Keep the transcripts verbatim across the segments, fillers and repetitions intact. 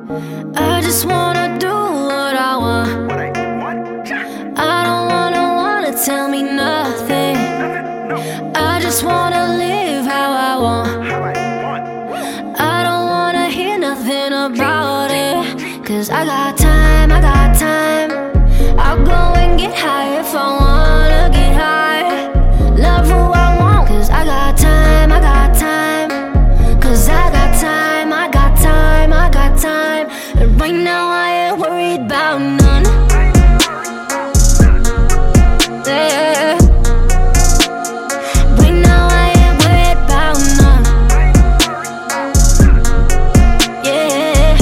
I just wanna do what I want. I don't wanna wanna tell me nothing. I just wanna live how I want. I don't wanna hear nothing about it. Cause I got time, I got time. I'll go and get high if I wanna get high. Love who I want. Cause I got time, I got time. Cause I got time, I got time, I got time. And right now I ain't worried about none. Yeah. Right now I ain't worried about none. Yeah.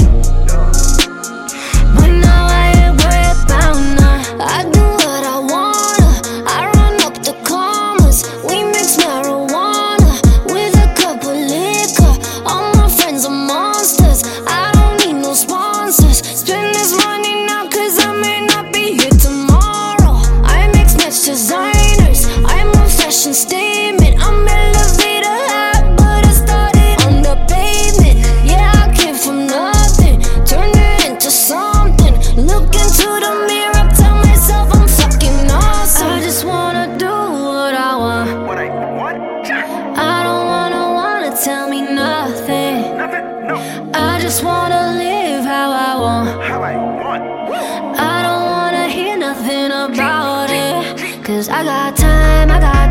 Right now I ain't worried about none. I do what I wanna. I run up the commas. We mix marijuana with a cup of liquor. All my friends are monsters. I don't need no sponsors. Spend this money now cause I may not be here tomorrow. I mix match designers. I'm a fashion statement. I'm elevator high, but I started on the pavement. Yeah, I came from nothing, turned it into something. Look into the mirror, tell myself I'm fucking awesome. I just wanna do what I want. I don't wanna wanna tell me nothing. I just wanna live how I want. I don't wanna hear nothing about it. Cause I got time, I got